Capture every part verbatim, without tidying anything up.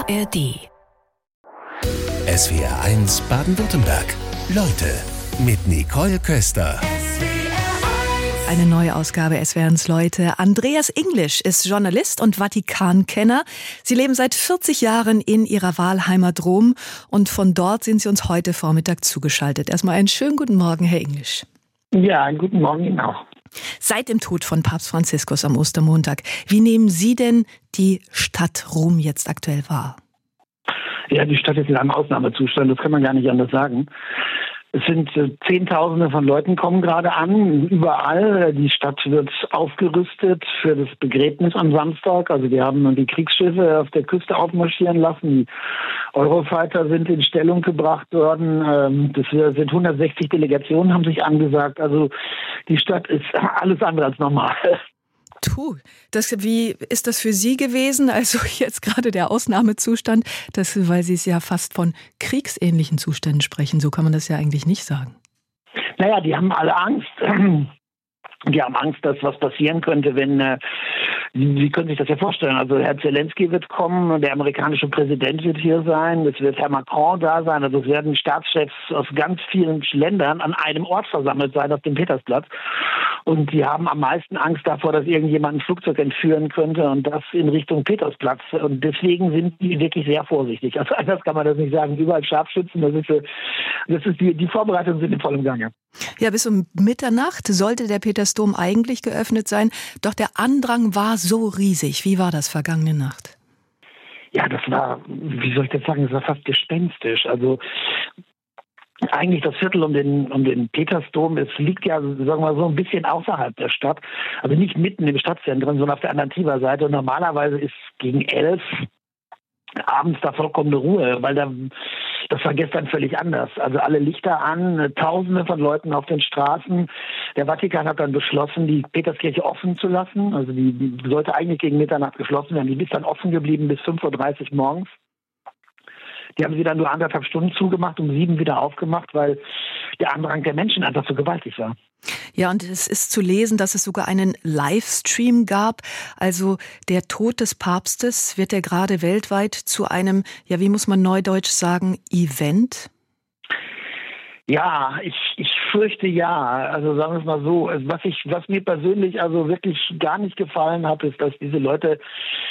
R D. S W R eins Baden-Württemberg. Leute mit Nicole Köster. Eine neue Ausgabe S W R eins Leute. Andreas Englisch ist Journalist und Vatikankenner. Sie leben seit vierzig Jahren in ihrer Wahlheimat Rom und von dort sind Sie uns heute Vormittag zugeschaltet. Erstmal einen schönen guten Morgen, Herr Englisch. Ja, einen guten Morgen Ihnen auch. Seit dem Tod von Papst Franziskus am Ostermontag, wie nehmen Sie denn die Stadt Rom jetzt aktuell wahr? Ja, die Stadt ist in einem Ausnahmezustand, das kann man gar nicht anders sagen. Es sind äh, Zehntausende von Leuten kommen gerade an, überall. Die Stadt wird aufgerüstet für das Begräbnis am Samstag. Also wir haben die Kriegsschiffe auf der Küste aufmarschieren lassen. Die Eurofighter sind in Stellung gebracht worden. Ähm, das sind hundertsechzig Delegationen, haben sich angesagt. Also die Stadt ist alles andere als normal. Tu, das, wie ist das für Sie gewesen? Also jetzt gerade der Ausnahmezustand, das, weil Sie es ja fast von kriegsähnlichen Zuständen sprechen. So kann man das ja eigentlich nicht sagen. Naja, die haben alle Angst. Die haben Angst, dass was passieren könnte, wenn, äh, Sie können sich das ja vorstellen, also Herr Zelensky wird kommen, der amerikanische Präsident wird hier sein, es wird Herr Macron da sein, also es werden Staatschefs aus ganz vielen Ländern an einem Ort versammelt sein, auf dem Petersplatz. Und die haben am meisten Angst davor, dass irgendjemand ein Flugzeug entführen könnte und das in Richtung Petersplatz. Und deswegen sind die wirklich sehr vorsichtig. Also anders kann man das nicht sagen. Überall Scharfschützen, das ist, das ist die, die Vorbereitungen sind in vollem Gange. Ja, bis um Mitternacht sollte der Petersdom eigentlich geöffnet sein, doch der Andrang war so riesig. Wie war das vergangene Nacht? Ja, das war, wie soll ich das sagen, das war fast gespenstisch. Also eigentlich das Viertel um den, um den Petersdom, es liegt ja, sagen wir mal, so ein bisschen außerhalb der Stadt. Also nicht mitten im Stadtzentrum, sondern auf der anderen Tiber-Seite. Und normalerweise ist gegen elf abends da vollkommene Ruhe, weil da, das war gestern völlig anders. Also alle Lichter an, Tausende von Leuten auf den Straßen. Der Vatikan hat dann beschlossen, die Peterskirche offen zu lassen. Also die, die sollte eigentlich gegen Mitternacht geschlossen werden. Die ist dann offen geblieben bis fünf Uhr dreißig morgens. Die haben sie dann nur anderthalb Stunden zugemacht, um sieben wieder aufgemacht, weil der Andrang der Menschen einfach so gewaltig war. Ja, und es ist zu lesen, dass es sogar einen Livestream gab. Also der Tod des Papstes, wird er gerade weltweit zu einem, ja, wie muss man neudeutsch sagen, Event? Ja, ich, ich fürchte ja. Also sagen wir es mal so. Was ich, was mir persönlich also wirklich gar nicht gefallen hat, ist, dass diese Leute,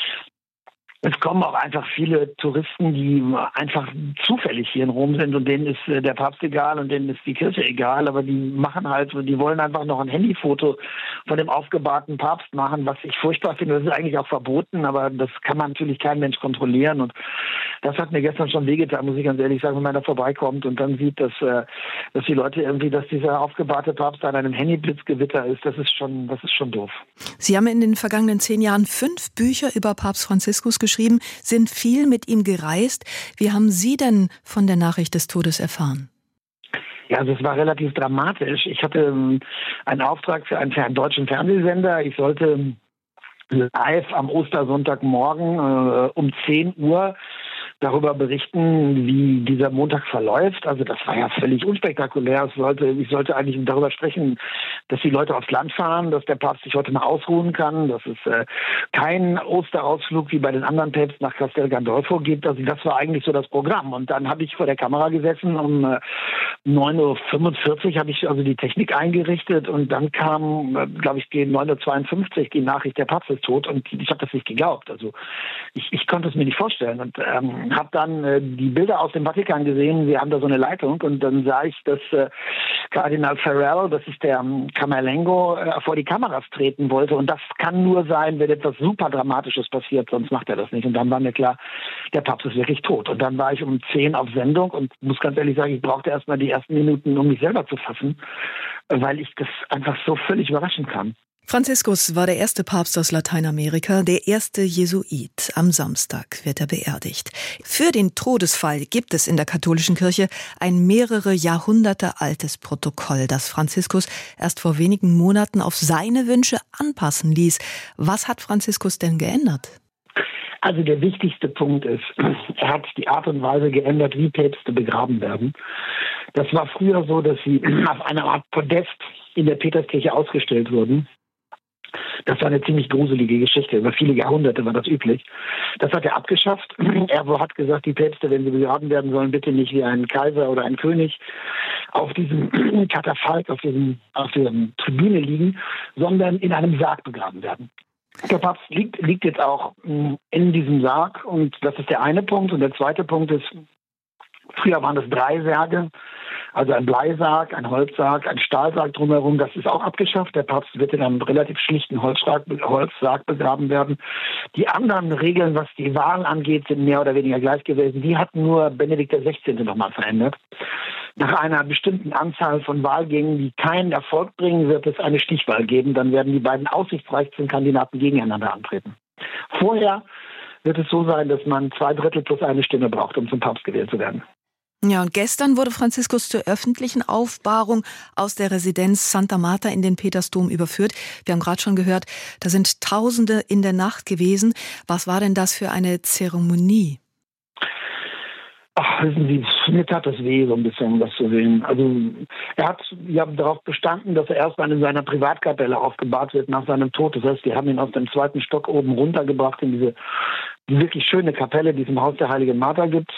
es kommen auch einfach viele Touristen, die einfach zufällig hier in Rom sind und denen ist der Papst egal und denen ist die Kirche egal, aber die machen halt, die wollen einfach noch ein Handyfoto von dem aufgebahrten Papst machen, was ich furchtbar finde. Das ist eigentlich auch verboten, aber das kann man natürlich kein Mensch kontrollieren und das hat mir gestern schon wehgetan, muss ich ganz ehrlich sagen, wenn man da vorbeikommt und dann sieht, dass, dass die Leute irgendwie, dass dieser aufgebahrte Papst an einem Handyblitzgewitter ist, das ist schon, das ist schon doof. Sie haben in den vergangenen zehn Jahren fünf Bücher über Papst Franziskus geschrieben, sind viel mit ihm gereist. Wie haben Sie denn von der Nachricht des Todes erfahren? Ja, also es war relativ dramatisch. Ich hatte ähm, einen Auftrag für einen, für einen deutschen Fernsehsender. Ich sollte live am Ostersonntagmorgen äh, um zehn Uhr darüber berichten, wie dieser Montag verläuft. Also das war ja völlig unspektakulär. Es sollte, ich sollte eigentlich darüber sprechen, dass die Leute aufs Land fahren, dass der Papst sich heute mal ausruhen kann, dass es äh, keinen Osterausflug wie bei den anderen Päpsten nach Castel Gandolfo gibt. Also das war eigentlich so das Programm. Und dann habe ich vor der Kamera gesessen, um äh, neun Uhr fünfundvierzig habe ich also die Technik eingerichtet und dann kam, äh, glaube ich, gegen neun Uhr zweiundfünfzig die Nachricht, der Papst ist tot und ich habe das nicht geglaubt. Also ich, ich konnte es mir nicht vorstellen und ähm, habe dann äh, die Bilder aus dem Vatikan gesehen. Wir haben da so eine Leitung und dann sah ich, dass äh, Kardinal Farrell, das ist der ähm, Camerlengo, äh, vor die Kameras treten wollte. Und das kann nur sein, wenn etwas super Dramatisches passiert, sonst macht er das nicht. Und dann war mir klar, der Papst ist wirklich tot. Und dann war ich um zehn auf Sendung und muss ganz ehrlich sagen, ich brauchte erst mal die ersten Minuten, um mich selber zu fassen, weil ich das einfach so völlig überraschend kam. Franziskus war der erste Papst aus Lateinamerika, der erste Jesuit. Am Samstag wird er beerdigt. Für den Todesfall gibt es in der katholischen Kirche ein mehrere Jahrhunderte altes Protokoll, das Franziskus erst vor wenigen Monaten auf seine Wünsche anpassen ließ. Was hat Franziskus denn geändert? Also der wichtigste Punkt ist, er hat die Art und Weise geändert, wie Päpste begraben werden. Das war früher so, dass sie auf einer Art Podest in der Peterskirche ausgestellt wurden. Das war eine ziemlich gruselige Geschichte. Über viele Jahrhunderte war das üblich. Das hat er abgeschafft. Er hat gesagt, die Päpste, wenn sie begraben werden sollen, bitte nicht wie ein Kaiser oder ein König auf diesem Katafalk, auf diesem, auf dieser Tribüne liegen, sondern in einem Sarg begraben werden. Der Papst liegt, liegt jetzt auch in diesem Sarg und das ist der eine Punkt. Und der zweite Punkt ist, früher waren es drei Särge, also ein Bleisarg, ein Holzsarg, ein Stahlsarg drumherum. Das ist auch abgeschafft. Der Papst wird in einem relativ schlichten Holzsarg, Holzsarg begraben werden. Die anderen Regeln, was die Wahl angeht, sind mehr oder weniger gleich gewesen. Die hat nur Benedikt der Sechzehnte nochmal verändert. Nach einer bestimmten Anzahl von Wahlgängen, die keinen Erfolg bringen, wird es eine Stichwahl geben. Dann werden die beiden aussichtsreichsten Kandidaten gegeneinander antreten. Vorher wird es so sein, dass man zwei Drittel plus eine Stimme braucht, um zum Papst gewählt zu werden. Ja, und gestern wurde Franziskus zur öffentlichen Aufbahrung aus der Residenz Santa Marta in den Petersdom überführt. Wir haben gerade schon gehört, da sind Tausende in der Nacht gewesen. Was war denn das für eine Zeremonie? Ach, wissen Sie, mir tat das weh, so ein bisschen, um das zu sehen. Also, er hat ja darauf bestanden, dass er erstmal in seiner Privatkapelle aufgebahrt wird nach seinem Tod. Das heißt, die haben ihn aus dem zweiten Stock oben runtergebracht in diese wirklich schöne Kapelle, die es im Haus der Heiligen Martha gibt.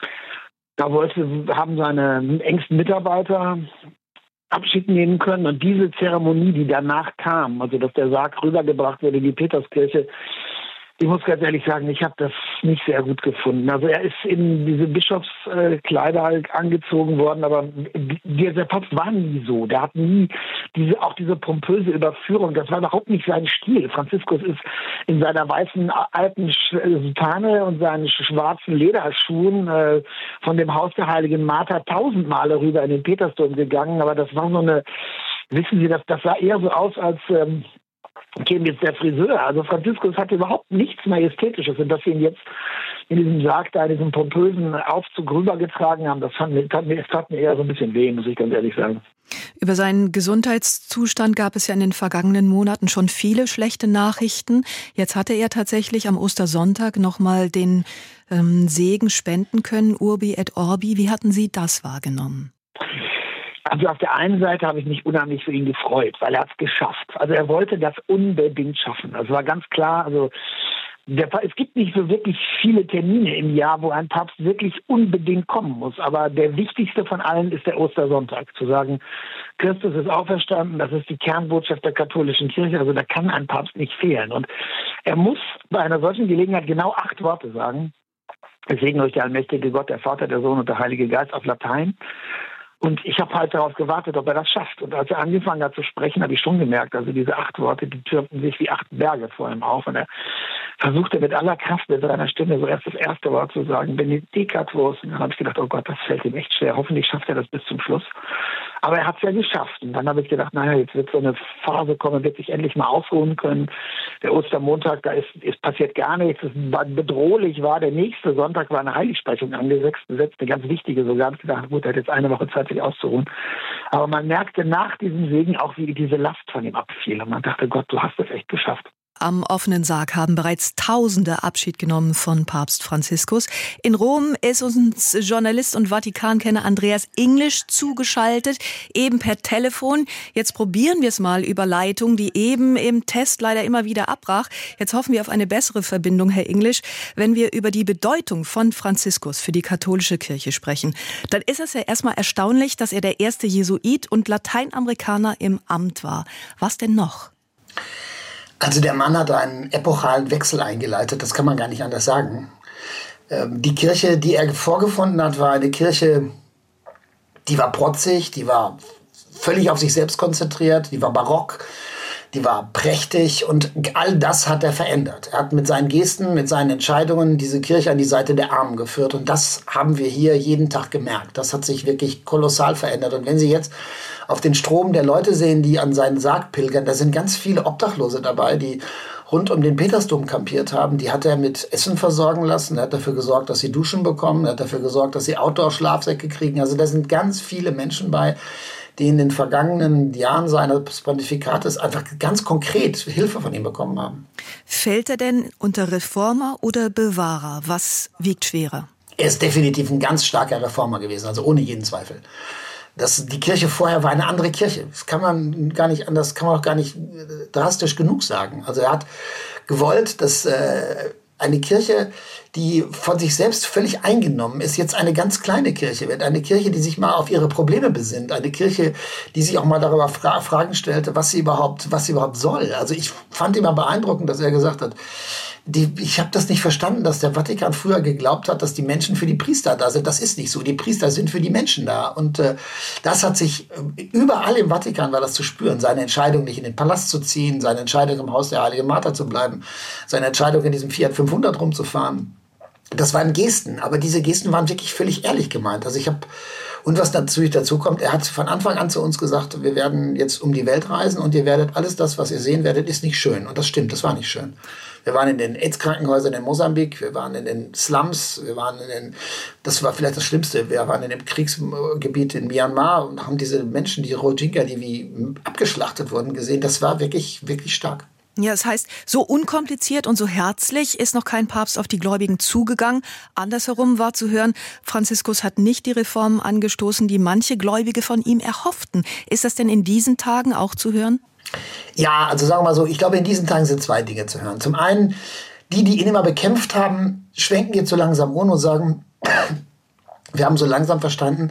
Da wollte, haben seine engsten Mitarbeiter Abschied nehmen können. Und diese Zeremonie, die danach kam, also dass der Sarg rübergebracht wurde in die Peterskirche, ich muss ganz ehrlich sagen, ich habe das nicht sehr gut gefunden. Also er ist in diese Bischofskleider angezogen worden, aber der Papst war nie so. Der hat nie diese, auch diese pompöse Überführung, das war überhaupt nicht sein Stil. Franziskus ist in seiner weißen alten Soutane und seinen schwarzen Lederschuhen äh, von dem Haus der Heiligen Martha tausend Male rüber in den Petersdom gegangen, aber das war so eine, wissen Sie, das, das sah eher so aus, als ähm, käme jetzt der Friseur. Also Franziskus hatte überhaupt nichts Majestätisches. Und dass sie ihn jetzt in diesem Sarg da, in diesem pompösen Aufzug rübergetragen haben, das fand mir, tat mir, tat mir eher so ein bisschen weh, muss ich ganz ehrlich sagen. Über seinen Gesundheitszustand gab es ja in den vergangenen Monaten schon viele schlechte Nachrichten. Jetzt hatte er tatsächlich am Ostersonntag nochmal den ähm, Segen spenden können, Urbi et Orbi. Wie hatten Sie das wahrgenommen? Also auf der einen Seite habe ich mich unheimlich für ihn gefreut, weil er es geschafft. Also er wollte das unbedingt schaffen. Das war ganz klar. Also der, es gibt nicht so wirklich viele Termine im Jahr, wo ein Papst wirklich unbedingt kommen muss. Aber der wichtigste von allen ist der Ostersonntag. Zu sagen, Christus ist auferstanden, das ist die Kernbotschaft der katholischen Kirche. Also da kann ein Papst nicht fehlen. Und er muss bei einer solchen Gelegenheit genau acht Worte sagen. Es segne euch der allmächtige Gott, der Vater, der Sohn und der Heilige Geist auf Latein. Und ich habe halt darauf gewartet, ob er das schafft. Und als er angefangen hat zu sprechen, habe ich schon gemerkt, also diese acht Worte, die türmten sich wie acht Berge vor ihm auf. Und er versuchte mit aller Kraft mit seiner Stimme so erst das erste Wort zu sagen, Benedicat vos. Und dann habe ich gedacht, oh Gott, das fällt ihm echt schwer. Hoffentlich schafft er das bis zum Schluss. Aber er hat es ja geschafft. Und dann habe ich gedacht, naja, jetzt wird so eine Phase kommen, wird sich endlich mal ausruhen können. Der Ostermontag, da ist, ist passiert gar nichts. Es war bedrohlich war. Der nächste Sonntag war eine Heiligsprechung angesetzt, eine ganz wichtige sogar. Ich habe gedacht, gut, er hat jetzt eine Woche Zeit, sich auszuruhen. Aber man merkte nach diesem Segen auch, wie diese Last von ihm abfiel. Und man dachte, Gott, du hast es echt geschafft. Am offenen Sarg haben bereits Tausende Abschied genommen von Papst Franziskus. In Rom ist uns Journalist und Vatikankenner Andreas Englisch zugeschaltet, eben per Telefon. Jetzt probieren wir es mal über Leitung, die eben im Test leider immer wieder abbrach. Jetzt hoffen wir auf eine bessere Verbindung, Herr Englisch. Wenn wir über die Bedeutung von Franziskus für die katholische Kirche sprechen, dann ist es ja erstmal erstaunlich, dass er der erste Jesuit und Lateinamerikaner im Amt war. Was denn noch? Also der Mann hat einen epochalen Wechsel eingeleitet, das kann man gar nicht anders sagen. Die Kirche, die er vorgefunden hat, war eine Kirche, die war protzig, die war völlig auf sich selbst konzentriert, die war barock, die war prächtig und all das hat er verändert. Er hat mit seinen Gesten, mit seinen Entscheidungen diese Kirche an die Seite der Armen geführt und das haben wir hier jeden Tag gemerkt. Das hat sich wirklich kolossal verändert und wenn Sie jetzt auf den Strom der Leute sehen, die an seinen Sarg pilgern, da sind ganz viele Obdachlose dabei, die rund um den Petersdom kampiert haben. Die hat er mit Essen versorgen lassen, er hat dafür gesorgt, dass sie Duschen bekommen, er hat dafür gesorgt, dass sie Outdoor-Schlafsäcke kriegen. Also da sind ganz viele Menschen bei, die in den vergangenen Jahren seines Pontifikates einfach ganz konkret Hilfe von ihm bekommen haben. Fällt er denn unter Reformer oder Bewahrer? Was wiegt schwerer? Er ist definitiv ein ganz starker Reformer gewesen, also ohne jeden Zweifel. Das, die Kirche vorher war eine andere Kirche. Das kann man gar nicht anders, kann man auch gar nicht drastisch genug sagen. Also er hat gewollt, dass äh, eine Kirche, die von sich selbst völlig eingenommen ist, jetzt eine ganz kleine Kirche wird. Eine Kirche, die sich mal auf ihre Probleme besinnt. Eine Kirche, die sich auch mal darüber fra- Fragen stellte, was sie überhaupt, was sie überhaupt soll. Also ich fand immer beeindruckend, dass er gesagt hat, Die, ich habe das nicht verstanden, dass der Vatikan früher geglaubt hat, dass die Menschen für die Priester da sind. Das ist nicht so. Die Priester sind für die Menschen da. Und äh, das hat sich äh, überall im Vatikan war das zu spüren. Seine Entscheidung, nicht in den Palast zu ziehen, seine Entscheidung, im Haus der Heiligen Martha zu bleiben, seine Entscheidung, in diesem Fiat fünfhundert rumzufahren. Das waren Gesten, aber diese Gesten waren wirklich völlig ehrlich gemeint. Also ich habe, und was natürlich dazu kommt, er hat von Anfang an zu uns gesagt, wir werden jetzt um die Welt reisen und ihr werdet alles das, was ihr sehen werdet, ist nicht schön. Und das stimmt, das war nicht schön. Wir waren in den AIDS-Krankenhäusern in Mosambik, wir waren in den Slums, wir waren in den, das war vielleicht das Schlimmste, wir waren in dem Kriegsgebiet in Myanmar und haben diese Menschen, die Rohingya, die wie abgeschlachtet wurden, gesehen. Das war wirklich, wirklich stark. Ja, das heißt, so unkompliziert und so herzlich ist noch kein Papst auf die Gläubigen zugegangen. Andersherum war zu hören, Franziskus hat nicht die Reformen angestoßen, die manche Gläubige von ihm erhofften. Ist das denn in diesen Tagen auch zu hören? Ja, also sagen wir mal so, ich glaube, in diesen Tagen sind zwei Dinge zu hören. Zum einen, die, die ihn immer bekämpft haben, schwenken jetzt so langsam um und sagen, wir haben so langsam verstanden,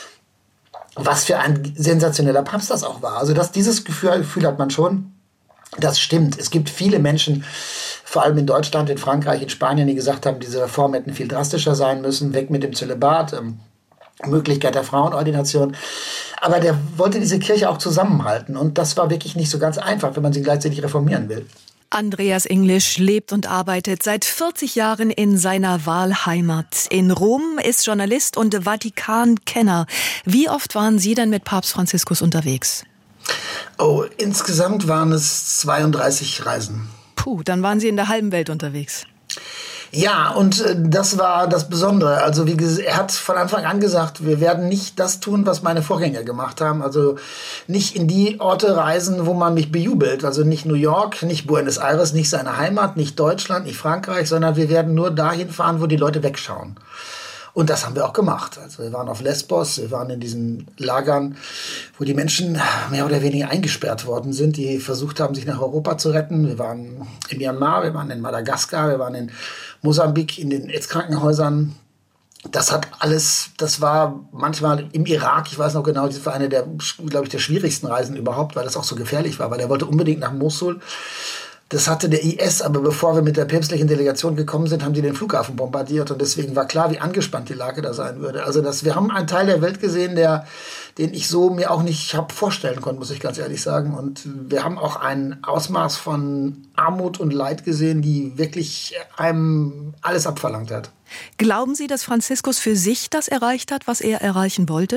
was für ein sensationeller Papst das auch war. Also das, dieses Gefühl, Gefühl hat man schon. Das stimmt. Es gibt viele Menschen, vor allem in Deutschland, in Frankreich, in Spanien, die gesagt haben, diese Reformen hätten viel drastischer sein müssen, weg mit dem Zölibat, ähm, Möglichkeit der Frauenordination. Aber der wollte diese Kirche auch zusammenhalten. Und das war wirklich nicht so ganz einfach, wenn man sie gleichzeitig reformieren will. Andreas Englisch lebt und arbeitet seit vierzig Jahren in seiner Wahlheimat. In Rom ist Journalist und Vatikan-Kenner. Wie oft waren Sie denn mit Papst Franziskus unterwegs? Oh, insgesamt waren es zweiunddreißig Reisen. Puh, dann waren Sie in der halben Welt unterwegs. Ja, und äh, das war das Besondere. Also wie ges- er hat von Anfang an gesagt, wir werden nicht das tun, was meine Vorgänger gemacht haben. Also nicht in die Orte reisen, wo man mich bejubelt. Also nicht New York, nicht Buenos Aires, nicht seine Heimat, nicht Deutschland, nicht Frankreich, sondern wir werden nur dahin fahren, wo die Leute wegschauen. Und das haben wir auch gemacht. Also wir waren auf Lesbos, wir waren in diesen Lagern, wo die Menschen mehr oder weniger eingesperrt worden sind, die versucht haben, sich nach Europa zu retten. Wir waren in Myanmar, wir waren in Madagaskar, wir waren in Mosambik, in den AIDS-Krankenhäusern. Das hat alles, das war manchmal im Irak, ich weiß noch genau, das war eine der, glaube ich, der schwierigsten Reisen überhaupt, weil das auch so gefährlich war, weil er wollte unbedingt nach Mosul. Das hatte der I S, aber bevor wir mit der päpstlichen Delegation gekommen sind, haben die den Flughafen bombardiert und deswegen war klar, wie angespannt die Lage da sein würde. Also das, wir haben einen Teil der Welt gesehen, der, den ich so mir auch nicht hab vorstellen konnte, muss ich ganz ehrlich sagen. Und wir haben auch ein Ausmaß von Armut und Leid gesehen, die wirklich einem alles abverlangt hat. Glauben Sie, dass Franziskus für sich das erreicht hat, was er erreichen wollte?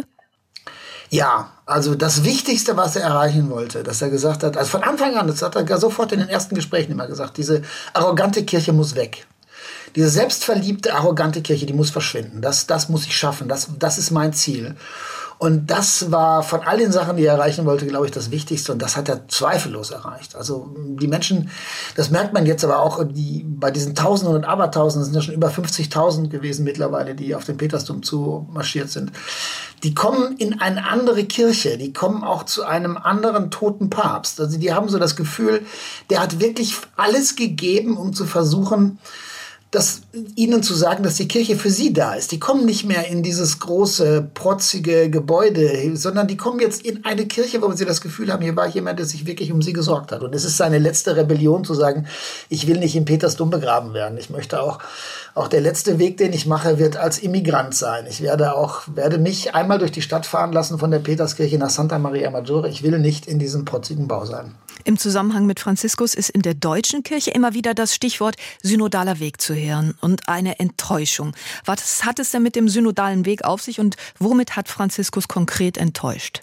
Ja, also das Wichtigste, was er erreichen wollte, dass er gesagt hat, also von Anfang an, das hat er sofort in den ersten Gesprächen immer gesagt, diese arrogante Kirche muss weg. Diese selbstverliebte, arrogante Kirche, die muss verschwinden. Das, das muss ich schaffen, das, das ist mein Ziel. Und das war von all den Sachen, die er erreichen wollte, glaube ich, das Wichtigste. Und das hat er zweifellos erreicht. Also die Menschen, das merkt man jetzt aber auch, die, bei diesen Tausenden und Abertausenden sind ja schon über fünfzigtausend gewesen mittlerweile, die auf den Petersdom zu marschiert sind. Die kommen in eine andere Kirche, die kommen auch zu einem anderen toten Papst. Also die haben so das Gefühl, der hat wirklich alles gegeben, um zu versuchen, das, ihnen zu sagen, dass die Kirche für sie da ist. Die kommen nicht mehr in dieses große, protzige Gebäude, sondern die kommen jetzt in eine Kirche, wo sie das Gefühl haben, hier war jemand, der sich wirklich um sie gesorgt hat. Und es ist seine letzte Rebellion zu sagen, ich will nicht im Petersdom begraben werden. Ich möchte auch, auch der letzte Weg, den ich mache, wird als Immigrant sein. Ich werde auch, werde mich einmal durch die Stadt fahren lassen von der Peterskirche nach Santa Maria Maggiore. Ich will nicht in diesem protzigen Bau sein. Im Zusammenhang mit Franziskus ist in der deutschen Kirche immer wieder das Stichwort synodaler Weg zu hören und eine Enttäuschung. Was hat es denn mit dem synodalen Weg auf sich und womit hat Franziskus konkret enttäuscht?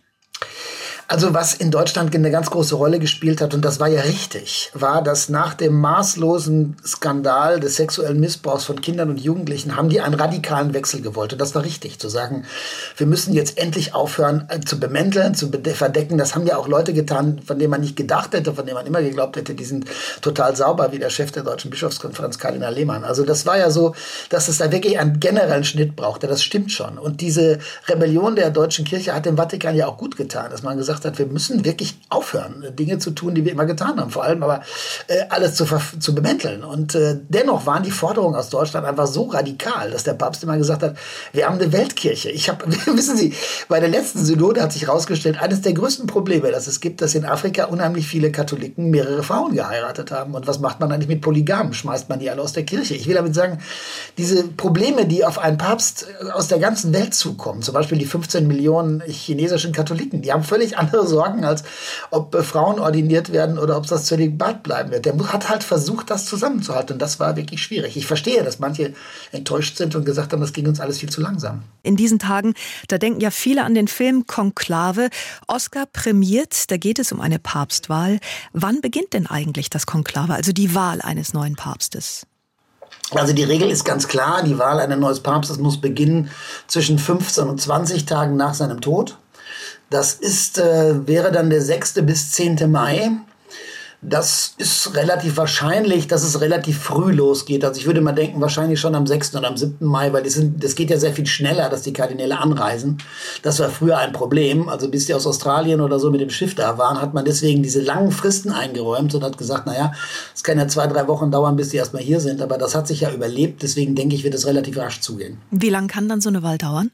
Also was in Deutschland eine ganz große Rolle gespielt hat, und das war ja richtig, war, dass nach dem maßlosen Skandal des sexuellen Missbrauchs von Kindern und Jugendlichen haben die einen radikalen Wechsel gewollt. Und das war richtig, zu sagen, wir müssen jetzt endlich aufhören äh, zu bemänteln, zu bede- verdecken. Das haben ja auch Leute getan, von denen man nicht gedacht hätte, von denen man immer geglaubt hätte, die sind total sauber, wie der Chef der Deutschen Bischofskonferenz, Kardinal Lehmann. Also das war ja so, dass es da wirklich einen generellen Schnitt brauchte. Das stimmt schon. Und diese Rebellion der deutschen Kirche hat dem Vatikan ja auch gut getan, dass man gesagt hat, wir müssen wirklich aufhören, Dinge zu tun, die wir immer getan haben. Vor allem aber äh, alles zu, zu bemänteln. Und äh, dennoch waren die Forderungen aus Deutschland einfach so radikal, dass der Papst immer gesagt hat, wir haben eine Weltkirche. Ich habe, wissen Sie, bei der letzten Synode hat sich herausgestellt, eines der größten Probleme, das es gibt, dass in Afrika unheimlich viele Katholiken mehrere Frauen geheiratet haben. Und was macht man eigentlich mit Polygamen? Schmeißt man die alle aus der Kirche? Ich will damit sagen, diese Probleme, die auf einen Papst aus der ganzen Welt zukommen, zum Beispiel die fünfzehn Millionen chinesischen Katholiken, die haben völlig andere Sorgen, als ob äh, Frauen ordiniert werden oder ob das Zölibat bleiben wird. Der hat halt versucht, das zusammenzuhalten. Und das war wirklich schwierig. Ich verstehe, dass manche enttäuscht sind und gesagt haben, das ging uns alles viel zu langsam. In diesen Tagen, da denken ja viele an den Film Konklave. Oscar prämiert, da geht es um eine Papstwahl. Wann beginnt denn eigentlich das Konklave, also die Wahl eines neuen Papstes? Also die Regel ist ganz klar, die Wahl eines neuen Papstes muss beginnen zwischen fünfzehn und zwanzig Tagen nach seinem Tod. Das ist, äh, wäre dann der sechste bis zehnte Mai. Das ist relativ wahrscheinlich, dass es relativ früh losgeht. Also ich würde mal denken, wahrscheinlich schon am sechsten oder am siebten Mai, weil das, sind, das geht ja sehr viel schneller, dass die Kardinäle anreisen. Das war früher ein Problem. Also bis die aus Australien oder so mit dem Schiff da waren, hat man deswegen diese langen Fristen eingeräumt und hat gesagt, naja, es kann ja zwei, drei Wochen dauern, bis die erstmal hier sind. Aber das hat sich ja überlebt. Deswegen denke ich, wird es relativ rasch zugehen. Wie lange kann dann so eine Wahl dauern?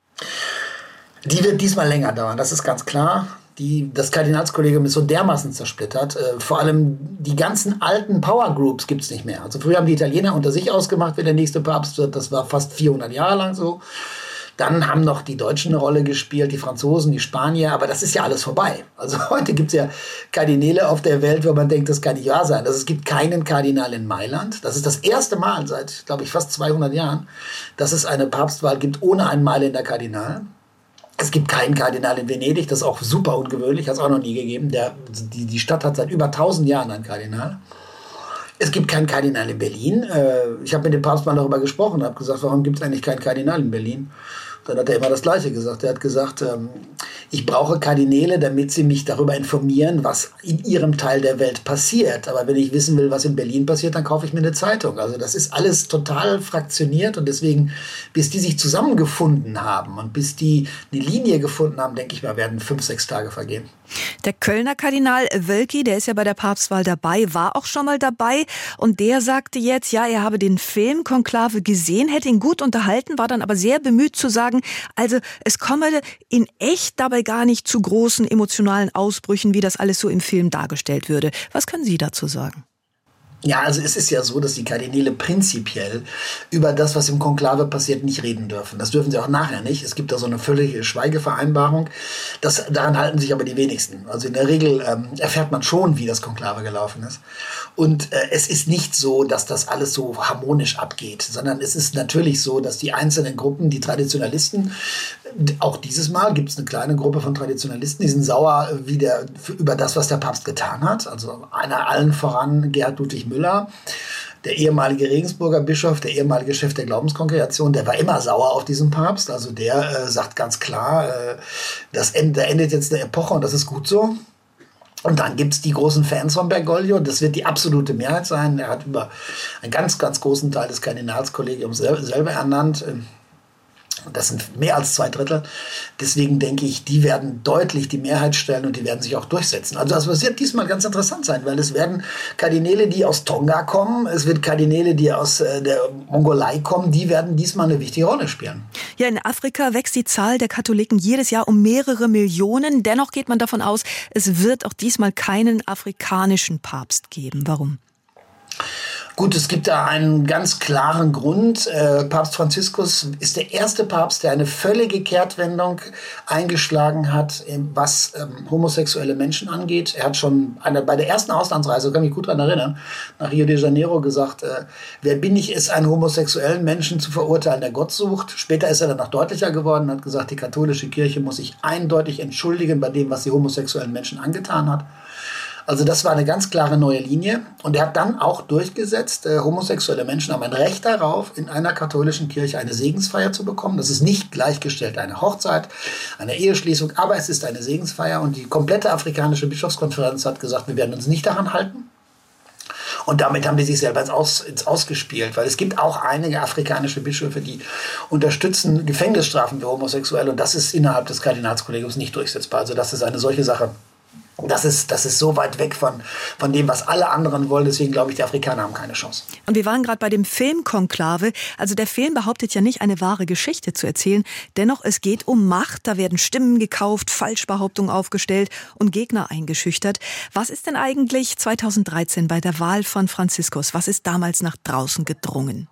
Die wird diesmal länger dauern, das ist ganz klar. Die, das Kardinalskollegium ist so dermaßen zersplittert. Äh, vor allem die ganzen alten Power Groups gibt es nicht mehr. Also früher haben die Italiener unter sich ausgemacht, wer der nächste Papst wird. Das war fast vierhundert Jahre lang so. Dann haben noch die Deutschen eine Rolle gespielt, die Franzosen, die Spanier. Aber das ist ja alles vorbei. Also heute gibt es ja Kardinäle auf der Welt, wo man denkt, das kann nicht wahr sein. Also es gibt keinen Kardinal in Mailand. Das ist das erste Mal seit, glaube ich, fast zweihundert Jahren, dass es eine Papstwahl gibt ohne einen Mailänder Kardinal. Es gibt keinen Kardinal in Venedig, das ist auch super ungewöhnlich, hat es auch noch nie gegeben. Der, die, die Stadt hat seit über tausend Jahren einen Kardinal. Es gibt keinen Kardinal in Berlin. Ich habe mit dem Papst mal darüber gesprochen und habe gesagt, warum gibt es eigentlich keinen Kardinal in Berlin? Dann hat er immer das Gleiche gesagt. Er hat gesagt, ähm, ich brauche Kardinäle, damit sie mich darüber informieren, was in ihrem Teil der Welt passiert. Aber wenn ich wissen will, was in Berlin passiert, dann kaufe ich mir eine Zeitung. Also das ist alles total fraktioniert und deswegen, bis die sich zusammengefunden haben und bis die eine Linie gefunden haben, denke ich mal, werden fünf, sechs Tage vergehen. Der Kölner Kardinal Wölki, der ist ja bei der Papstwahl dabei, war auch schon mal dabei und der sagte jetzt, ja, er habe den Film Konklave gesehen, hätte ihn gut unterhalten, war dann aber sehr bemüht zu sagen, also es komme in echt dabei gar nicht zu großen emotionalen Ausbrüchen, wie das alles so im Film dargestellt würde. Was können Sie dazu sagen? Ja, also es ist ja so, dass die Kardinäle prinzipiell über das, was im Konklave passiert, nicht reden dürfen. Das dürfen sie auch nachher nicht. Es gibt da so eine völlige Schweigevereinbarung. Das, daran halten sich aber die wenigsten. Also in der Regel ähm, erfährt man schon, wie das Konklave gelaufen ist. Und äh, es ist nicht so, dass das alles so harmonisch abgeht, sondern es ist natürlich so, dass die einzelnen Gruppen, die Traditionalisten, auch dieses Mal gibt es eine kleine Gruppe von Traditionalisten, die sind sauer wie der, über das, was der Papst getan hat. Also einer allen voran, Gerhard Ludwig Müller, der ehemalige Regensburger Bischof, der ehemalige Chef der Glaubenskongregation, der war immer sauer auf diesen Papst. Also der äh, sagt ganz klar, äh, das end, da endet jetzt eine Epoche und das ist gut so. Und dann gibt es die großen Fans von Bergoglio. Das wird die absolute Mehrheit sein. Er hat über einen ganz, ganz großen Teil des Kardinalskollegiums selber ernannt. Das sind mehr als zwei Drittel. Deswegen denke ich, die werden deutlich die Mehrheit stellen und die werden sich auch durchsetzen. Also das wird diesmal ganz interessant sein, weil es werden Kardinäle, die aus Tonga kommen, es wird Kardinäle, die aus äh, der Mongolei kommen, die werden diesmal eine wichtige Rolle spielen. Ja, in Afrika wächst die Zahl der Katholiken jedes Jahr um mehrere Millionen. Dennoch geht man davon aus, es wird auch diesmal keinen afrikanischen Papst geben. Warum? Gut, es gibt da einen ganz klaren Grund. Äh, Papst Franziskus ist der erste Papst, der eine völlige Kehrtwendung eingeschlagen hat, was ähm, homosexuelle Menschen angeht. Er hat schon eine, bei der ersten Auslandsreise, kann mich gut daran erinnern, nach Rio de Janeiro gesagt, äh, wer bin ich, ist einen homosexuellen Menschen zu verurteilen, der Gott sucht. Später ist er dann noch deutlicher geworden und hat gesagt, die katholische Kirche muss sich eindeutig entschuldigen bei dem, was sie homosexuellen Menschen angetan hat. Also das war eine ganz klare neue Linie. Und er hat dann auch durchgesetzt, äh, homosexuelle Menschen haben ein Recht darauf, in einer katholischen Kirche eine Segensfeier zu bekommen. Das ist nicht gleichgestellt eine Hochzeit, eine Eheschließung, aber es ist eine Segensfeier. Und die komplette afrikanische Bischofskonferenz hat gesagt, wir werden uns nicht daran halten. Und damit haben die sich selber ins, Aus, ins Ausgespielt, weil es gibt auch einige afrikanische Bischöfe, die unterstützen Gefängnisstrafen für Homosexuelle. Und das ist innerhalb des Kardinalskollegiums nicht durchsetzbar. Also das ist eine solche Sache. Das ist, das ist so weit weg von, von dem, was alle anderen wollen. Deswegen glaube ich, die Afrikaner haben keine Chance. Und wir waren gerade bei dem Film Konklave. Also der Film behauptet ja nicht, eine wahre Geschichte zu erzählen. Dennoch, es geht um Macht. Da werden Stimmen gekauft, Falschbehauptungen aufgestellt und Gegner eingeschüchtert. Was ist denn eigentlich zweitausenddreizehn bei der Wahl von Franziskus? Was ist damals nach draußen gedrungen?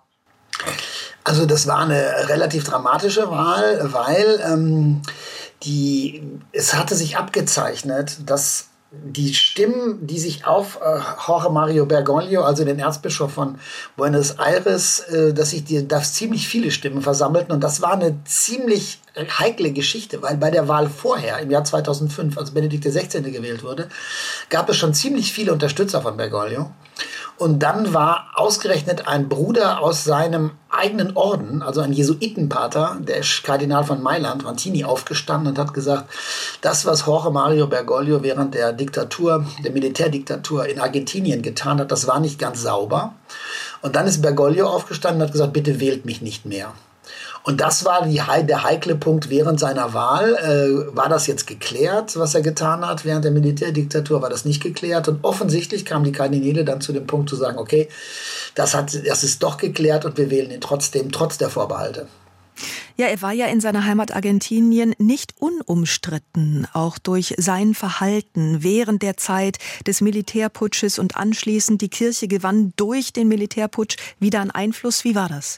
Also das war eine relativ dramatische Wahl, weil ähm, die, es hatte sich abgezeichnet, dass die Stimmen, die sich auf äh, Jorge Mario Bergoglio, also den Erzbischof von Buenos Aires, äh, dass sich die, dass ziemlich viele Stimmen versammelten. Und das war eine ziemlich heikle Geschichte, weil bei der Wahl vorher, im Jahr zweitausendfünf, als Benedikt der Sechzehnte gewählt wurde, gab es schon ziemlich viele Unterstützer von Bergoglio. Und dann war ausgerechnet ein Bruder aus seinem eigenen Orden, also ein Jesuitenpater, der Kardinal von Mailand, Vantini, aufgestanden und hat gesagt, das, was Jorge Mario Bergoglio während der Diktatur, der Militärdiktatur in Argentinien getan hat, das war nicht ganz sauber. Und dann ist Bergoglio aufgestanden und hat gesagt, bitte wählt mich nicht mehr. Und das war die, der heikle Punkt während seiner Wahl. Äh, war das jetzt geklärt, was er getan hat während der Militärdiktatur? War das nicht geklärt? Und offensichtlich kamen die Kardinäle dann zu dem Punkt zu sagen, okay, das, hat, das ist doch geklärt und wir wählen ihn trotzdem, trotz der Vorbehalte. Ja, er war ja in seiner Heimat Argentinien nicht unumstritten, auch durch sein Verhalten während der Zeit des Militärputsches und anschließend die Kirche gewann durch den Militärputsch wieder an Einfluss. Wie war das?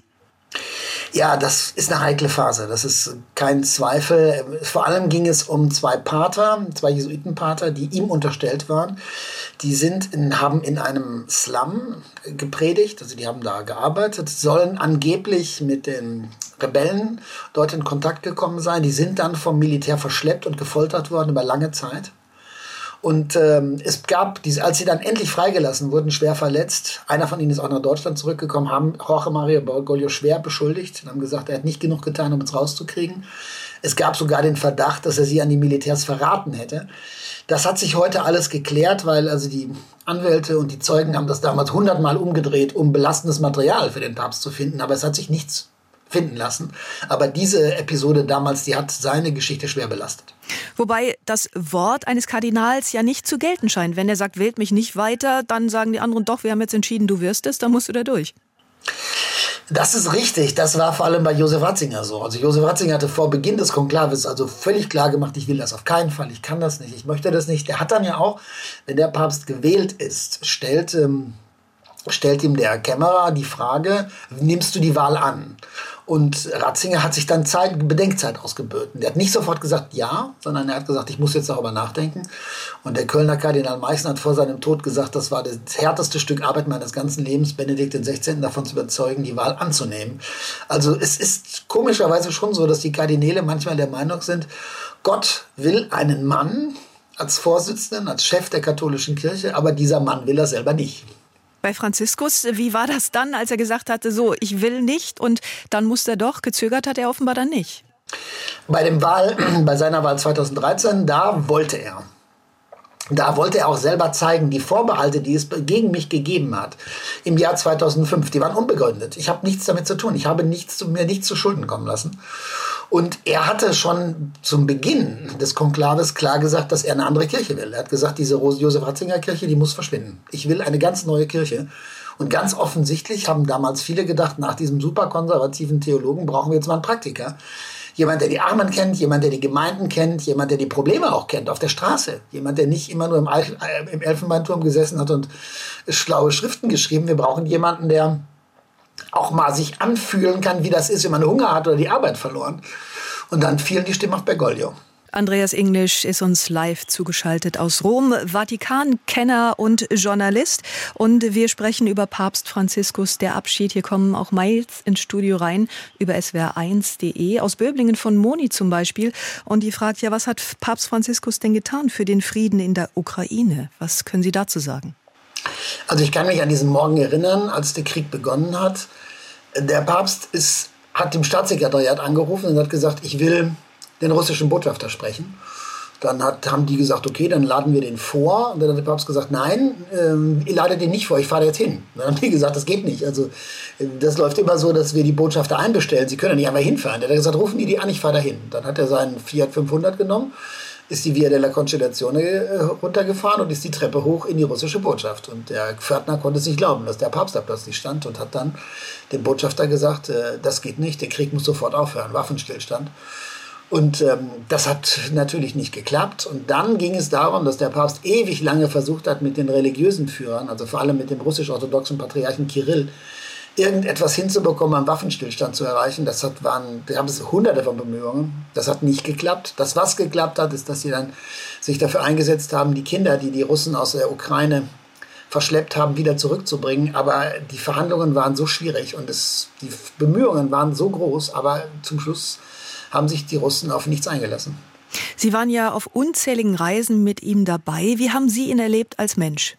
Ja, das ist eine heikle Phase, das ist kein Zweifel. Vor allem ging es um zwei Pater, zwei Jesuitenpater, die ihm unterstellt waren. Die sind in, haben in einem Slum gepredigt, also die haben da gearbeitet, sollen angeblich mit den Rebellen dort in Kontakt gekommen sein. Die sind dann vom Militär verschleppt und gefoltert worden über lange Zeit. Und ähm, es gab, diese, als sie dann endlich freigelassen wurden, schwer verletzt, einer von ihnen ist auch nach Deutschland zurückgekommen, haben Jorge Mario Bergoglio schwer beschuldigt und haben gesagt, er hat nicht genug getan, um uns rauszukriegen. Es gab sogar den Verdacht, dass er sie an die Militärs verraten hätte. Das hat sich heute alles geklärt, weil also die Anwälte und die Zeugen haben das damals hundertmal umgedreht, um belastendes Material für den Papst zu finden, aber es hat sich nichts finden lassen. Aber diese Episode damals, die hat seine Geschichte schwer belastet. Wobei das Wort eines Kardinals ja nicht zu gelten scheint. Wenn er sagt, wählt mich nicht weiter, dann sagen die anderen, doch, wir haben jetzt entschieden, du wirst es, dann musst du da durch. Das ist richtig. Das war vor allem bei Josef Ratzinger so. Also Josef Ratzinger hatte vor Beginn des Konklaves also völlig klar gemacht, ich will das auf keinen Fall, ich kann das nicht, ich möchte das nicht. Der hat dann ja auch, wenn der Papst gewählt ist, stellt, ähm, stellt ihm der Kämmerer die Frage, nimmst du die Wahl an? Und Ratzinger hat sich dann Zeit, Bedenkzeit ausgebeten. Der hat nicht sofort gesagt ja, sondern er hat gesagt, ich muss jetzt darüber nachdenken. Und der Kölner Kardinal Meißen hat vor seinem Tod gesagt, das war das härteste Stück Arbeit meines ganzen Lebens, Benedikt der Sechzehnte davon zu überzeugen, die Wahl anzunehmen. Also es ist komischerweise schon so, dass die Kardinäle manchmal der Meinung sind, Gott will einen Mann als Vorsitzenden, als Chef der katholischen Kirche, aber dieser Mann will er selber nicht. Bei Franziskus, wie war das dann, als er gesagt hatte, so, ich will nicht und dann musste er doch, gezögert hat er offenbar dann nicht? Bei dem Wahl, bei seiner Wahl zweitausenddreizehn, da wollte er. Da wollte er auch selber zeigen, die Vorbehalte, die es gegen mich gegeben hat, im Jahr zweitausendfünf, die waren unbegründet. Ich habe nichts damit zu tun. Ich habe nichts, mir nichts zu Schulden kommen lassen. Und er hatte schon zum Beginn des Konklaves klar gesagt, dass er eine andere Kirche will. Er hat gesagt, diese Josef-Ratzinger-Kirche, die muss verschwinden. Ich will eine ganz neue Kirche. Und ganz offensichtlich haben damals viele gedacht, nach diesem superkonservativen Theologen brauchen wir jetzt mal einen Praktiker, Jemand, der die Armen kennt, jemand, der die Gemeinden kennt, jemand, der die Probleme auch kennt auf der Straße. Jemand, der nicht immer nur im, Eichel, äh, im Elfenbeinturm gesessen hat und schlaue Schriften geschrieben. Wir brauchen jemanden, der auch mal sich anfühlen kann, wie das ist, wenn man Hunger hat oder die Arbeit verloren. Und dann fielen die Stimmen auf Bergoglio. Andreas Englisch ist uns live zugeschaltet aus Rom, Vatikan-Kenner und Journalist. Und wir sprechen über Papst Franziskus, der Abschied. Hier kommen auch Mails ins Studio rein über S W R eins punkt de. Aus Böblingen von Moni zum Beispiel. Und die fragt, ja, was hat Papst Franziskus denn getan für den Frieden in der Ukraine? Was können Sie dazu sagen? Also ich kann mich an diesen Morgen erinnern, als der Krieg begonnen hat. Der Papst ist, hat dem Staatssekretariat angerufen und hat gesagt, ich will den russischen Botschafter sprechen. Dann hat, haben die gesagt, okay, dann laden wir den vor. Und dann hat der Papst gesagt, nein, ähm, ihr ladet den nicht vor, ich fahre jetzt hin. Dann haben die gesagt, das geht nicht. Also das läuft immer so, dass wir die Botschafter einbestellen. Sie können ja nicht einfach hinfahren. Der hat gesagt, rufen die die an, ich fahre da hin. Dann hat er seinen Fiat fünfhundert genommen, ist die Via della Conciliazione äh, runtergefahren und ist die Treppe hoch in die russische Botschaft. Und der Pförtner konnte es nicht glauben, dass der Papst da plötzlich stand und hat dann dem Botschafter gesagt, äh, das geht nicht, der Krieg muss sofort aufhören, Waffenstillstand. Und ähm, das hat natürlich nicht geklappt. Und dann ging es darum, dass der Papst ewig lange versucht hat, mit den religiösen Führern, also vor allem mit dem russisch-orthodoxen Patriarchen Kirill, irgendetwas hinzubekommen, einen Waffenstillstand zu erreichen. Das hat, waren, da haben es hunderte von Bemühungen. Das hat nicht geklappt. Das, was geklappt hat, ist, dass sie dann sich dafür eingesetzt haben, die Kinder, die die Russen aus der Ukraine verschleppt haben, wieder zurückzubringen. Aber die Verhandlungen waren so schwierig und es, die Bemühungen waren so groß, aber zum Schluss haben sich die Russen auf nichts eingelassen. Sie waren ja auf unzähligen Reisen mit ihm dabei. Wie haben Sie ihn erlebt als Mensch?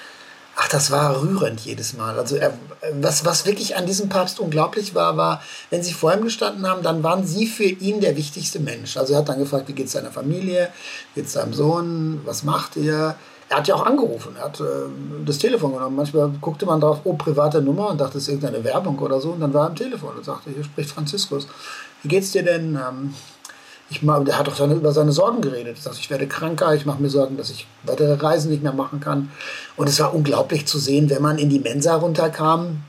Ach, das war rührend jedes Mal. Also er, was, was wirklich an diesem Papst unglaublich war, war, wenn Sie vor ihm gestanden haben, dann waren Sie für ihn der wichtigste Mensch. Also er hat dann gefragt, wie geht es seiner Familie, wie geht es seinem Sohn, was macht ihr? Er hat ja auch angerufen, er hat äh, das Telefon genommen. Manchmal guckte man drauf, oh, private Nummer und dachte, das ist irgendeine Werbung oder so. Und dann war er am Telefon und sagte, hier spricht Franziskus. Wie geht's dir denn? Ähm, ich mal, der hat doch seine, über seine Sorgen geredet. Er sagt, ich werde kranker, ich mache mir Sorgen, dass ich weitere Reisen nicht mehr machen kann. Und es war unglaublich zu sehen, wenn man in die Mensa runterkam.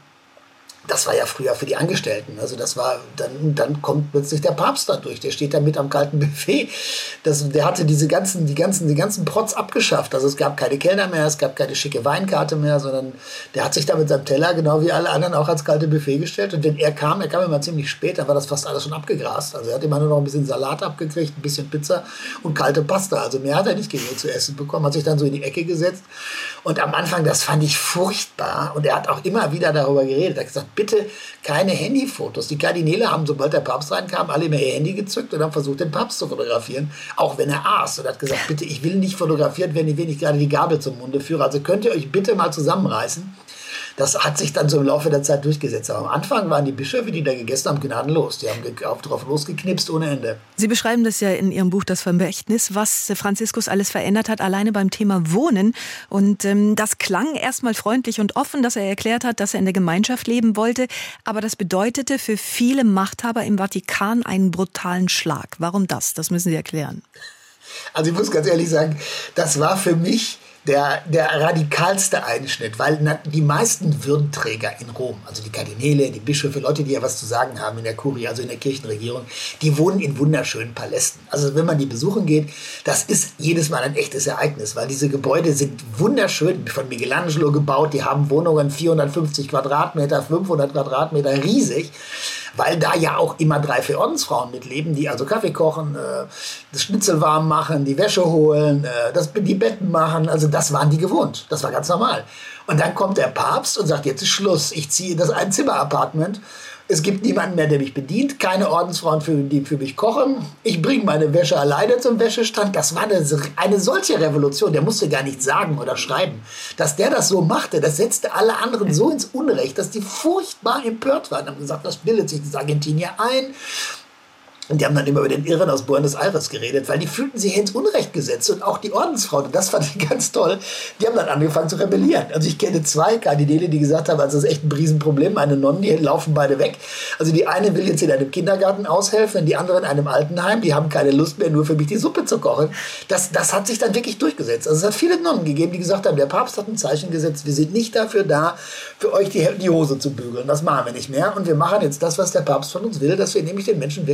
Das war ja früher für die Angestellten. Also das war, dann, dann kommt plötzlich der Papst da durch. Der steht da mit am kalten Buffet. Das, der hatte diese ganzen, die ganzen, die ganzen Protz abgeschafft. Also es gab keine Kellner mehr, es gab keine schicke Weinkarte mehr, sondern der hat sich da mit seinem Teller, genau wie alle anderen, auch ans kalte Buffet gestellt. Und wenn er kam, er kam immer ziemlich spät, dann war das fast alles schon abgegrast. Also er hat immer nur noch ein bisschen Salat abgekriegt, ein bisschen Pizza und kalte Pasta. Also mehr hat er nicht gegen zu essen bekommen, hat sich dann so in die Ecke gesetzt. Und am Anfang, das fand ich furchtbar. Und er hat auch immer wieder darüber geredet. Er hat gesagt, bitte keine Handyfotos. Die Kardinäle haben, sobald der Papst reinkam, alle immer ihr Handy gezückt und haben versucht, den Papst zu fotografieren, auch wenn er aß. Und er hat gesagt, bitte, ich will nicht fotografiert werden, wenn ich gerade die Gabel zum Munde führe. Also könnt ihr euch bitte mal zusammenreißen. Das hat sich dann so im Laufe der Zeit durchgesetzt. Aber am Anfang waren die Bischöfe, die da gegessen haben, gnadenlos. Die haben drauf losgeknipst ohne Ende. Sie beschreiben das ja in Ihrem Buch Das Vermächtnis, was Franziskus alles verändert hat, alleine beim Thema Wohnen. Und ähm, das klang erstmal freundlich und offen, dass er erklärt hat, dass er in der Gemeinschaft leben wollte. Aber das bedeutete für viele Machthaber im Vatikan einen brutalen Schlag. Warum das? Das müssen Sie erklären. Also ich muss ganz ehrlich sagen, das war für mich Der, der radikalste Einschnitt, weil die meisten Würdenträger in Rom, also die Kardinäle, die Bischöfe, Leute, die ja was zu sagen haben in der Kurie, also in der Kirchenregierung, die wohnen in wunderschönen Palästen. Also wenn man die besuchen geht, das ist jedes Mal ein echtes Ereignis, weil diese Gebäude sind wunderschön, von Michelangelo gebaut, die haben Wohnungen vierhundertfünfzig Quadratmeter, fünfhundert Quadratmeter, riesig, weil da ja auch immer drei, vier Ordenfrauen mitleben, die also Kaffee kochen, äh, das Schnitzel warm machen, die Wäsche holen, äh, das, die Betten machen, also das waren die gewohnt, das war ganz normal. Und dann kommt der Papst und sagt, jetzt ist Schluss, ich ziehe in das Einzimmer-Apartment, es gibt niemanden mehr, der mich bedient, keine Ordensfrauen, für, die für mich kochen, ich bringe meine Wäsche alleine zum Wäschestand. Das war eine, eine solche Revolution, der musste gar nichts sagen oder schreiben. Dass der das so machte, das setzte alle anderen so ins Unrecht, dass die furchtbar empört waren. Die haben gesagt, das bildet sich das Argentinier ein. Und die haben dann immer über den Irren aus Buenos Aires geredet, weil die fühlten sich ins Unrecht gesetzt. Und auch die Ordensfrauen, und das fand ich ganz toll, die haben dann angefangen zu rebellieren. Also ich kenne zwei Kardinäle, die gesagt haben, also das ist echt ein Riesenproblem, meine Nonnen, die laufen beide weg. Also die eine will jetzt in einem Kindergarten aushelfen, die andere in einem Altenheim, die haben keine Lust mehr, nur für mich die Suppe zu kochen. Das, das hat sich dann wirklich durchgesetzt. Also es hat viele Nonnen gegeben, die gesagt haben, der Papst hat ein Zeichen gesetzt, wir sind nicht dafür da, für euch die, die Hose zu bügeln. Das machen wir nicht mehr. Und wir machen jetzt das, was der Papst von uns will, dass wir nämlich den Menschen wirklich helfen.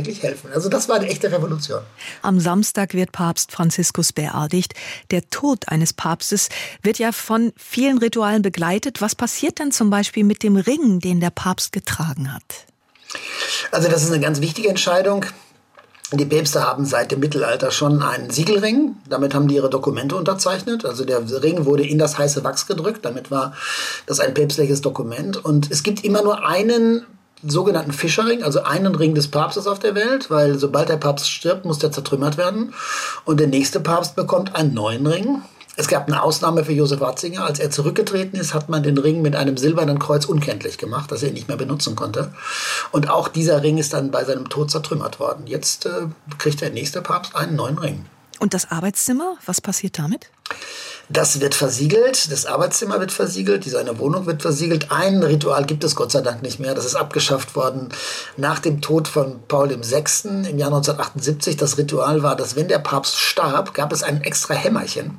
Also das war eine echte Revolution. Am Samstag wird Papst Franziskus beerdigt. Der Tod eines Papstes wird ja von vielen Ritualen begleitet. Was passiert denn zum Beispiel mit dem Ring, den der Papst getragen hat? Also das ist eine ganz wichtige Entscheidung. Die Päpste haben seit dem Mittelalter schon einen Siegelring. Damit haben die ihre Dokumente unterzeichnet. Also der Ring wurde in das heiße Wachs gedrückt. Damit war das ein päpstliches Dokument. Und es gibt immer nur einen sogenannten Fischerring, also einen Ring des Papstes auf der Welt, weil sobald der Papst stirbt, muss der zertrümmert werden. Und der nächste Papst bekommt einen neuen Ring. Es gab eine Ausnahme für Josef Ratzinger. Als er zurückgetreten ist, hat man den Ring mit einem silbernen Kreuz unkenntlich gemacht, dass er ihn nicht mehr benutzen konnte. Und auch dieser Ring ist dann bei seinem Tod zertrümmert worden. Jetzt äh, kriegt der nächste Papst einen neuen Ring. Und das Arbeitszimmer, was passiert damit? Das wird versiegelt, das Arbeitszimmer wird versiegelt, seine Wohnung wird versiegelt. Ein Ritual gibt es Gott sei Dank nicht mehr. Das ist abgeschafft worden nach dem Tod von Paul der Sechste im Jahr neunzehnhundertachtundsiebzig. Das Ritual war, dass wenn der Papst starb, gab es ein extra Hämmerchen.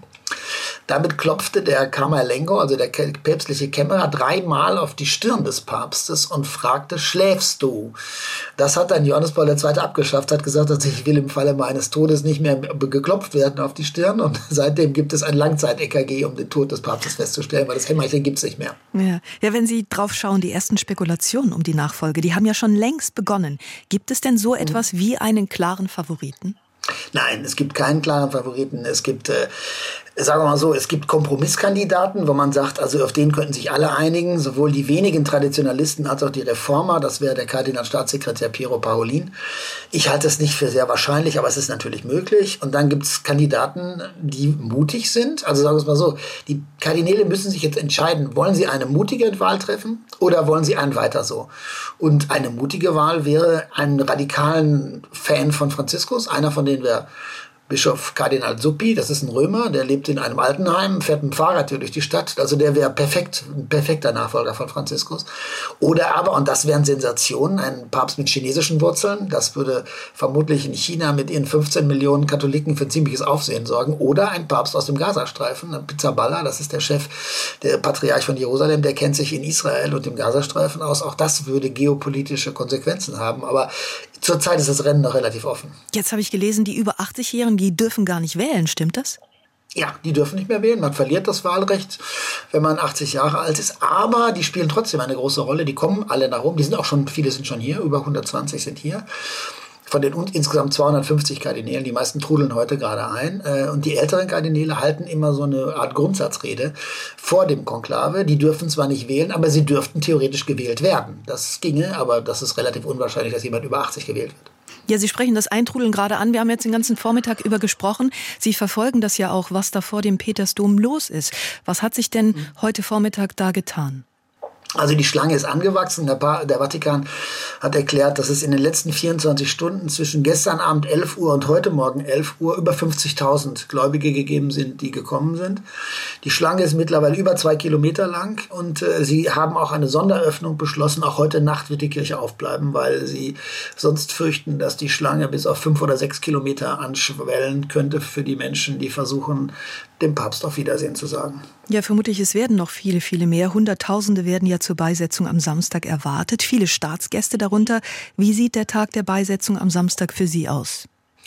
Damit klopfte der Camerlengo, also der päpstliche Kämmerer, dreimal auf die Stirn des Papstes und fragte, schläfst du? Das hat dann Johannes Paul der Zweite abgeschafft, hat gesagt, dass ich will im Falle meines Todes nicht mehr geklopft werden auf die Stirn. Und seitdem gibt es ein Langzeit-E K G, um den Tod des Papstes festzustellen, weil das Hämmerchen gibt es nicht mehr. Ja. ja, wenn Sie drauf schauen, die ersten Spekulationen um die Nachfolge, die haben ja schon längst begonnen. Gibt es denn so etwas mhm. wie einen klaren Favoriten? Nein, es gibt keinen klaren Favoriten. Es gibt, äh, sagen wir mal so, es gibt Kompromisskandidaten, wo man sagt, also auf den könnten sich alle einigen, sowohl die wenigen Traditionalisten als auch die Reformer. Das wäre der Kardinalstaatssekretär Piero Parolin. Ich halte es nicht für sehr wahrscheinlich, aber es ist natürlich möglich. Und dann gibt es Kandidaten, die mutig sind. Also sagen wir es mal so, die Kardinäle müssen sich jetzt entscheiden, wollen sie eine mutige Wahl treffen oder wollen sie einen weiter so? Und eine mutige Wahl wäre, einen radikalen Fan von Franziskus, einer von denen wäre Bischof Kardinal Zuppi, das ist ein Römer, der lebt in einem Altenheim, fährt mit dem Fahrrad hier durch die Stadt. Also der wäre perfekt, ein perfekter Nachfolger von Franziskus. Oder aber, und das wären Sensationen, ein Papst mit chinesischen Wurzeln. Das würde vermutlich in China mit ihren fünfzehn Millionen Katholiken für ziemliches Aufsehen sorgen. Oder ein Papst aus dem Gazastreifen, Pizzaballa, das ist der Chef, der Patriarch von Jerusalem, der kennt sich in Israel und dem Gazastreifen aus. Auch das würde geopolitische Konsequenzen haben. Aber zurzeit ist das Rennen noch relativ offen. Jetzt habe ich gelesen, die über achtzigjährigen, die dürfen gar nicht wählen, stimmt das? Ja, die dürfen nicht mehr wählen. Man verliert das Wahlrecht, wenn man achtzig Jahre alt ist. Aber die spielen trotzdem eine große Rolle. Die kommen alle nach Rom. Die sind auch schon, viele sind schon hier. Über hundertzwanzig sind hier. Von den insgesamt zweihundertfünfzig Kardinälen, die meisten trudeln heute gerade ein. Und die älteren Kardinäle halten immer so eine Art Grundsatzrede vor dem Konklave. Die dürfen zwar nicht wählen, aber sie dürften theoretisch gewählt werden. Das ginge, aber das ist relativ unwahrscheinlich, dass jemand über achtzig gewählt wird. Ja, Sie sprechen das Eintrudeln gerade an. Wir haben jetzt den ganzen Vormittag über gesprochen. Sie verfolgen das ja auch, was da vor dem Petersdom los ist. Was hat sich denn heute Vormittag da getan? Also die Schlange ist angewachsen. Der, pa- der Vatikan hat erklärt, dass es in den letzten vierundzwanzig Stunden zwischen gestern Abend elf Uhr und heute Morgen elf Uhr über fünfzigtausend Gläubige gegeben sind, die gekommen sind. Die Schlange ist mittlerweile über zwei Kilometer lang und äh, sie haben auch eine Sonderöffnung beschlossen. Auch heute Nacht wird die Kirche aufbleiben, weil sie sonst fürchten, dass die Schlange bis auf fünf oder sechs Kilometer anschwellen könnte für die Menschen, die versuchen, dem Papst auf Wiedersehen zu sagen. Ja, vermutlich, es werden noch viele, viele mehr. Hunderttausende werden ja zur Beisetzung am Samstag erwartet. Viele Staatsgäste darunter. Wie sieht der Tag der Beisetzung am Samstag für Sie aus?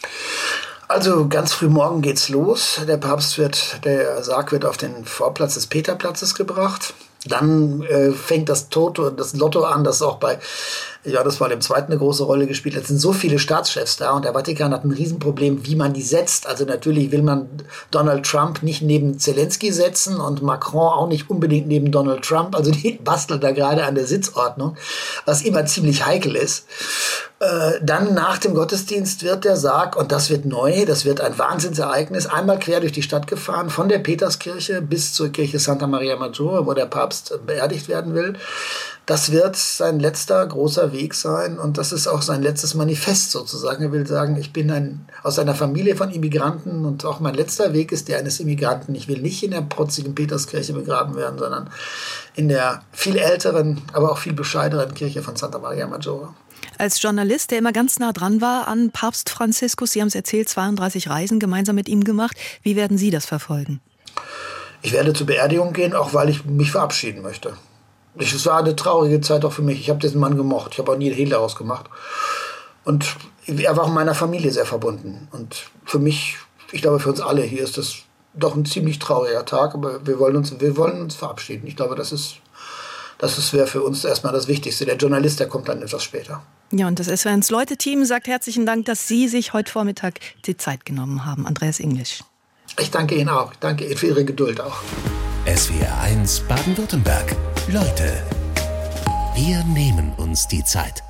Also ganz früh morgen geht's los. Der Papst wird, der Sarg wird auf den Vorplatz des Peterplatzes gebracht. Dann äh, fängt das Toto, das Lotto an, das auch bei Johannes Paul der Zweite eine große Rolle gespielt hat. Es sind so viele Staatschefs da und der Vatikan hat ein Riesenproblem, wie man die setzt. Also natürlich will man Donald Trump nicht neben Zelensky setzen und Macron auch nicht unbedingt neben Donald Trump. Also die basteln da gerade an der Sitzordnung, was immer ziemlich heikel ist. Äh, dann nach dem Gottesdienst wird der Sarg, und das wird neu, das wird ein Wahnsinnsereignis, einmal quer durch die Stadt gefahren, von der Peterskirche bis zur Kirche Santa Maria Maggiore, wo der Papst beerdigt werden will. Das wird sein letzter großer Weg sein und das ist auch sein letztes Manifest sozusagen. Er will sagen, ich bin ein, aus einer Familie von Immigranten und auch mein letzter Weg ist der eines Immigranten. Ich will nicht in der protzigen Peterskirche begraben werden, sondern in der viel älteren, aber auch viel bescheideneren Kirche von Santa Maria Maggiore. Als Journalist, der immer ganz nah dran war an Papst Franziskus, Sie haben es erzählt, zweiunddreißig Reisen gemeinsam mit ihm gemacht. Wie werden Sie das verfolgen? Ich werde zur Beerdigung gehen, auch weil ich mich verabschieden möchte. Es war eine traurige Zeit auch für mich. Ich habe diesen Mann gemocht. Ich habe auch nie einen Hehl daraus gemacht. Und er war auch meiner Familie sehr verbunden. Und für mich, ich glaube für uns alle hier ist das doch ein ziemlich trauriger Tag, aber wir wollen uns, wir wollen uns verabschieden. Ich glaube, das ist, das ist, wäre für uns erstmal das Wichtigste. Der Journalist, der kommt dann etwas später. Ja, und das S W R eins Leute-Team sagt herzlichen Dank, dass Sie sich heute Vormittag die Zeit genommen haben. Andreas Englisch. Ich danke Ihnen auch. Ich danke Ihnen für Ihre Geduld auch. S W R eins Baden-Württemberg. Leute, wir nehmen uns die Zeit.